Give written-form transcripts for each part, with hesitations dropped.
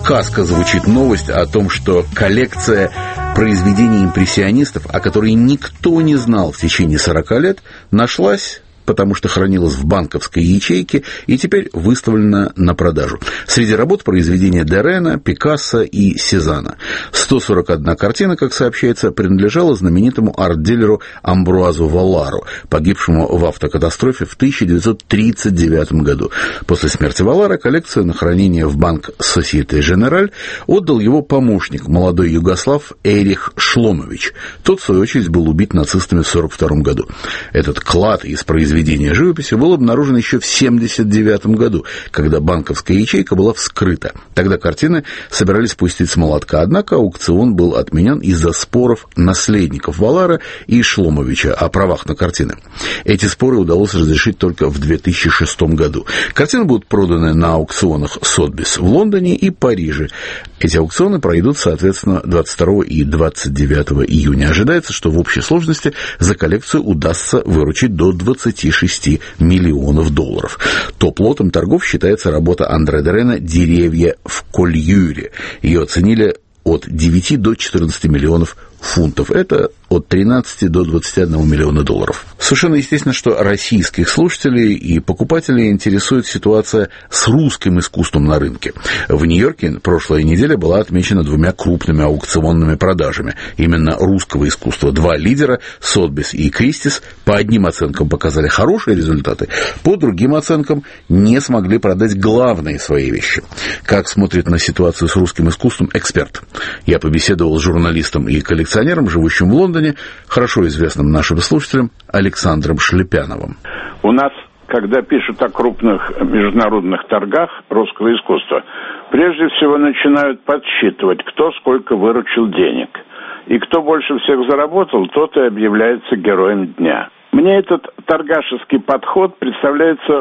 сказка звучит новость о том, что коллекция произведений импрессионистов, о которой никто не знал в течение 40 лет, нашлась, потому что хранилась в банковской ячейке и теперь выставлена на продажу. Среди работ произведения Дерена, Пикассо и Сезанна. 141 картина, как сообщается, принадлежала знаменитому арт-дилеру Амбруазу Валлару, погибшему в автокатастрофе в 1939 году. После смерти Валлара коллекцию на хранение в банк Societe Generale отдал его помощник, молодой югослав Эрих Шломович. Тот, в свою очередь, был убит нацистами в 1942 году. Этот клад из произведения живописи был обнаружен еще в 1979 году, когда банковская ячейка была вскрыта. Тогда картины собирались пустить с молотка, однако аукцион был отменен из-за споров наследников Валлара и Шломовича о правах на картины. Эти споры удалось разрешить только в 2006 году. Картины будут проданы на аукционах Сотбис в Лондоне и Париже. Эти аукционы пройдут, соответственно, 22 и 29 июня. Ожидается, что в общей сложности за коллекцию удастся выручить до 26 миллионов долларов. Топ-лотом торгов считается работа Андре Дерена «Деревья в Кольюре». Ее оценили от 9 до 14 миллионов фунтов. Это от 13 до 21 миллиона долларов. Совершенно естественно, что российских слушателей и покупателей интересует ситуация с русским искусством на рынке. В Нью-Йорке прошлая неделя была отмечена двумя крупными аукционными продажами именно русского искусства. Два лидера, Сотбис и Кристис, по одним оценкам показали хорошие результаты, по другим оценкам не смогли продать главные свои вещи. Как смотрит на ситуацию с русским искусством эксперт? Я побеседовал с журналистом и коллекционером, живущим в Лондоне, хорошо известным нашим слушателям Александром Шлепяновым. У нас, когда пишут о крупных международных торгах русского искусства, прежде всего начинают подсчитывать, кто сколько выручил денег. И кто больше всех заработал, тот и объявляется героем дня. Мне этот торгашеский подход представляется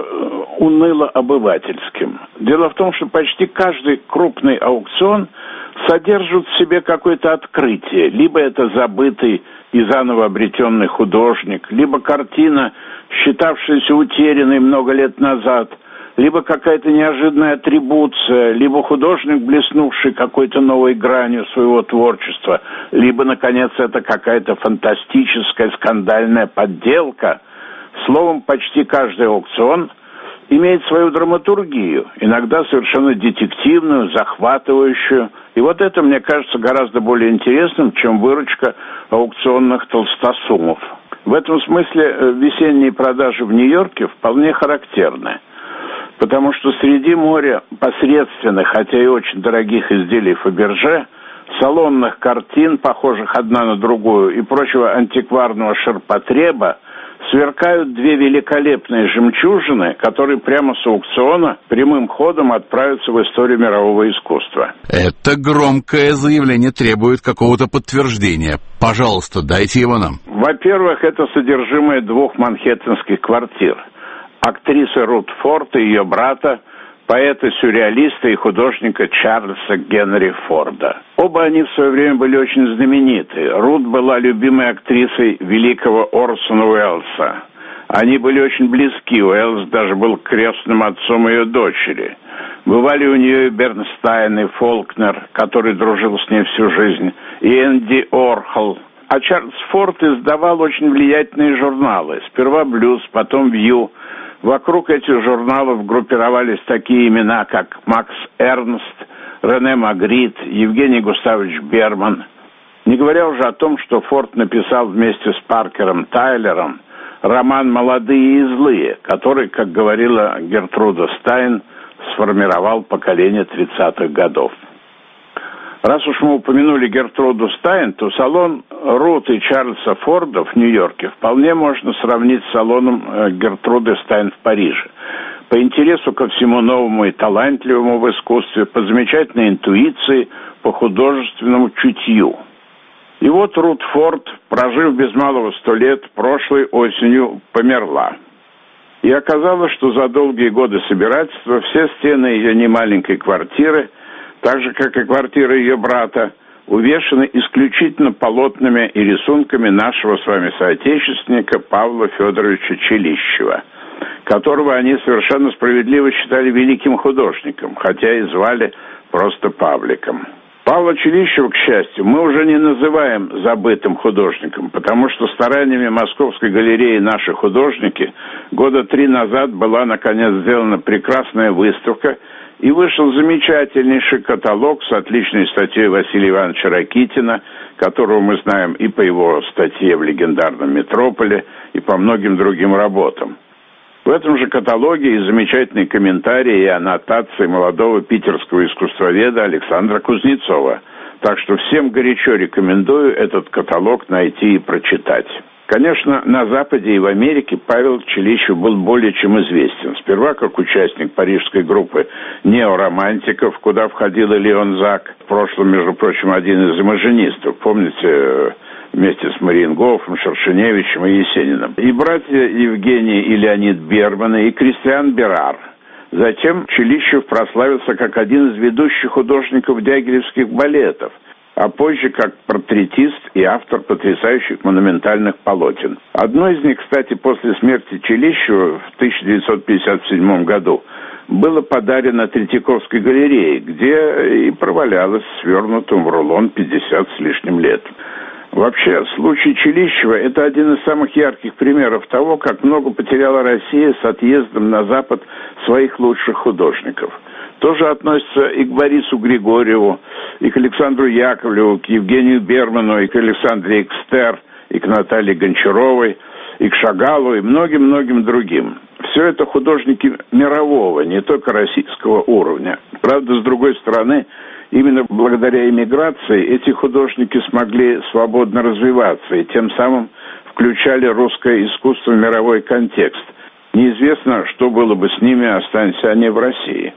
уныло-обывательским. Дело в том, что почти каждый крупный аукцион содержит в себе какое-то открытие. Либо это забытый и заново обретенный художник, либо картина, считавшаяся утерянной много лет назад, либо какая-то неожиданная атрибуция, либо художник, блеснувший какой-то новой гранью своего творчества, либо, наконец, это какая-то фантастическая скандальная подделка. Словом, почти каждый аукцион имеет свою драматургию, иногда совершенно детективную, захватывающую. И вот это, мне кажется, гораздо более интересным, чем выручка аукционных толстосумов. В этом смысле весенние продажи в Нью-Йорке вполне характерны. Потому что среди моря посредственных, хотя и очень дорогих изделий Фаберже, салонных картин, похожих одна на другую, и прочего антикварного ширпотреба, сверкают две великолепные жемчужины, которые прямо с аукциона прямым ходом отправятся в историю мирового искусства. Это громкое заявление требует какого-то подтверждения. Пожалуйста, дайте его нам. Во-первых, это содержимое двух манхэттенских квартир. Актрисы Рут Форд и ее брата, поэта-сюрреалиста и художника Чарльза Генри Форда. Оба они в свое время были очень знамениты. Рут была любимой актрисой великого Орсона Уэллса. Они были очень близки. Уэллс даже был крестным отцом ее дочери. Бывали у нее и Бернстайн, и Фолкнер, который дружил с ней всю жизнь, и Энди Орхол. А Чарльз Форд издавал очень влиятельные журналы. Сперва «Блюз», потом «Вью». Вокруг этих журналов группировались такие имена, как Макс Эрнст, Рене Магрит, Евгений Густавович Берман. Не говоря уже о том, что Форд написал вместе с Паркером Тайлером роман «Молодые и злые», который, как говорила Гертруда Стайн, сформировал поколение 30-х годов. Раз уж мы упомянули Гертруду Стайн, то салон Рут и Чарльза Форда в Нью-Йорке вполне можно сравнить с салоном Гертруды Стайн в Париже. По интересу ко всему новому и талантливому в искусстве, по замечательной интуиции, по художественному чутью. И вот Рут Форд, прожив без малого 100 лет, прошлой осенью померла. И оказалось, что за долгие годы собирательства все стены ее немаленькой квартиры, так же, как и квартира ее брата, увешаны исключительно полотнами и рисунками нашего с вами соотечественника Павла Федоровича Челищева, которого они совершенно справедливо считали великим художником, хотя и звали просто Павликом. Павла Челищева, к счастью, мы уже не называем забытым художником, потому что стараниями Московской галереи «Наши художники» года 3 назад была, наконец, сделана прекрасная выставка, и вышел замечательнейший каталог с отличной статьей Василия Ивановича Ракитина, которого мы знаем и по его статье в легендарном «Метрополе», и по многим другим работам. В этом же каталоге и замечательные комментарии и аннотации молодого питерского искусствоведа Александра Кузнецова. Так что всем горячо рекомендую этот каталог найти и прочитать. Конечно, на Западе и в Америке Павел Челищев был более чем известен. Сперва как участник парижской группы неоромантиков, куда входил и Леон Зак, в прошлом, между прочим, один из имажинистов. Помните, вместе с Мариенгофом, Шершеневичем и Есениным. И братья Евгений и Леонид Берманы, и Кристиан Берар. Затем Челищев прославился как один из ведущих художников дягилевских балетов, а позже как портретист и автор потрясающих монументальных полотен. Одно из них, кстати, после смерти Челищева в 1957 году было подарено Третьяковской галерее, где и провалялось свернутым в рулон 50 с лишним лет. Вообще, случай Челищева – это один из самых ярких примеров того, как много потеряла Россия с отъездом на Запад своих лучших художников. Тоже относится и к Борису Григорьеву, и к Александру Яковлеву, к Евгению Берману, и к Александре Экстер, и к Наталье Гончаровой, и к Шагалу, и многим-многим другим. Все это художники мирового, не только российского уровня. Правда, с другой стороны, именно благодаря эмиграции эти художники смогли свободно развиваться и тем самым включали русское искусство в мировой контекст. Неизвестно, что было бы с ними, останься они в России.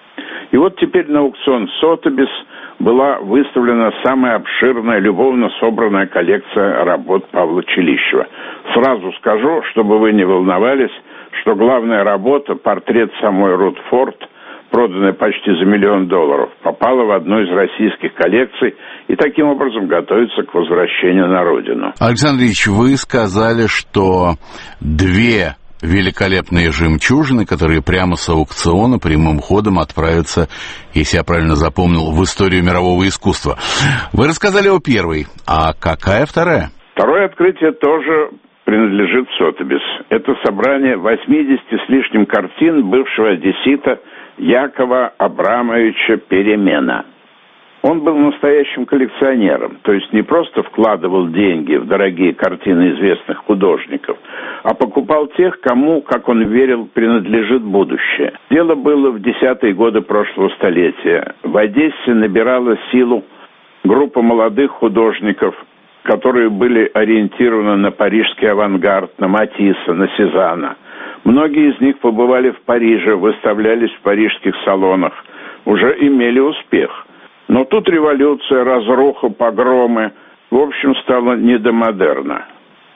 И вот теперь на аукцион Сотебис была выставлена самая обширная, любовно собранная коллекция работ Павла Челищева. Сразу скажу, чтобы вы не волновались, что главная работа, портрет самой Рут Форд, проданная почти за $1 миллион, попала в одну из российских коллекций и таким образом готовится к возвращению на родину. Александр Ильич, вы сказали, что 2 великолепные жемчужины, которые прямо с аукциона прямым ходом отправятся, если я правильно запомнил, в историю мирового искусства. Вы рассказали о первой, а какая вторая? Второе открытие тоже принадлежит Сотебис. Это собрание 80 с лишним картин бывшего одессита Якова Абрамовича Перемена. Он был настоящим коллекционером, то есть не просто вкладывал деньги в дорогие картины известных художников, а покупал тех, кому, как он верил, принадлежит будущее. Дело было в 10-е годы прошлого столетия. В Одессе набирала силу группа молодых художников, которые были ориентированы на парижский авангард, на Матисса, на Сезанна. Многие из них побывали в Париже, выставлялись в парижских салонах, уже имели успех. Но тут революция, разруха, погромы, в общем, стало не до модерна.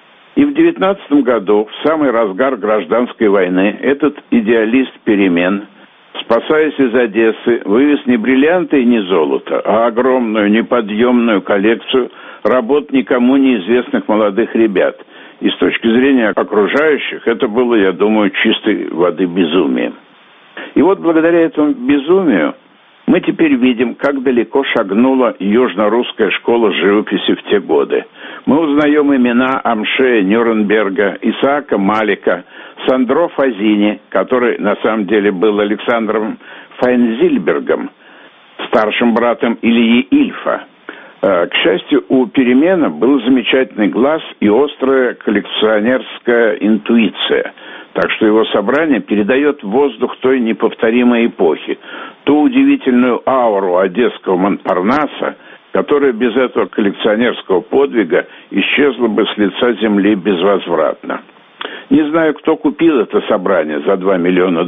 И в 19 году, в самый разгар гражданской войны, этот идеалист перемен, спасаясь из Одессы, вывез не бриллианты и не золото, а огромную, неподъемную коллекцию работ никому неизвестных молодых ребят. И с точки зрения окружающих, это было, я думаю, чистой воды безумием. И вот благодаря этому безумию мы теперь видим, как далеко шагнула южно-русская школа живописи в те годы. Мы узнаем имена Амшея Нюрнберга, Исаака Малика, Сандро Фазини, который на самом деле был Александром Файнзильбергом, старшим братом Ильи Ильфа. К счастью, у Перемена был замечательный глаз и острая коллекционерская интуиция. Так что его собрание передает воздух той неповторимой эпохи, ту удивительную ауру одесского Монпарнаса, которая без этого коллекционерского подвига исчезла бы с лица земли безвозвратно. Не знаю, кто купил это собрание за $2 миллиона,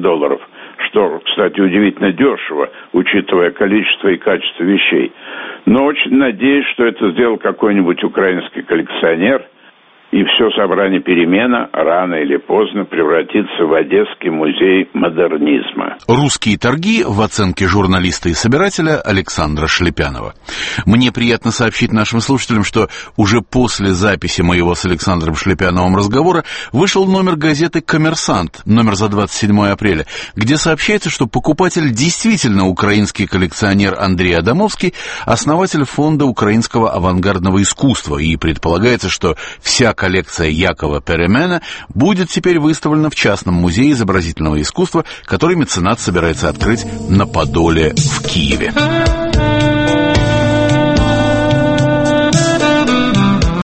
что, кстати, удивительно дешево, учитывая количество и качество вещей. Но очень надеюсь, что это сделал какой-нибудь украинский коллекционер И все собрание «Перемена» рано или поздно превратится в Одесский музей модернизма. Русские торги в оценке журналиста и собирателя Александра Шлепянова. Мне приятно сообщить нашим слушателям, что уже после записи моего с Александром Шлепяновым разговора вышел номер газеты «Коммерсант», номер за 27 апреля, где сообщается, что покупатель действительно украинский коллекционер Андрей Адамовский, основатель фонда украинского авангардного искусства, и предполагается, что вся коллекция Якова Перемена будет теперь выставлена в частном музее изобразительного искусства, который меценат собирается открыть на Подоле в Киеве.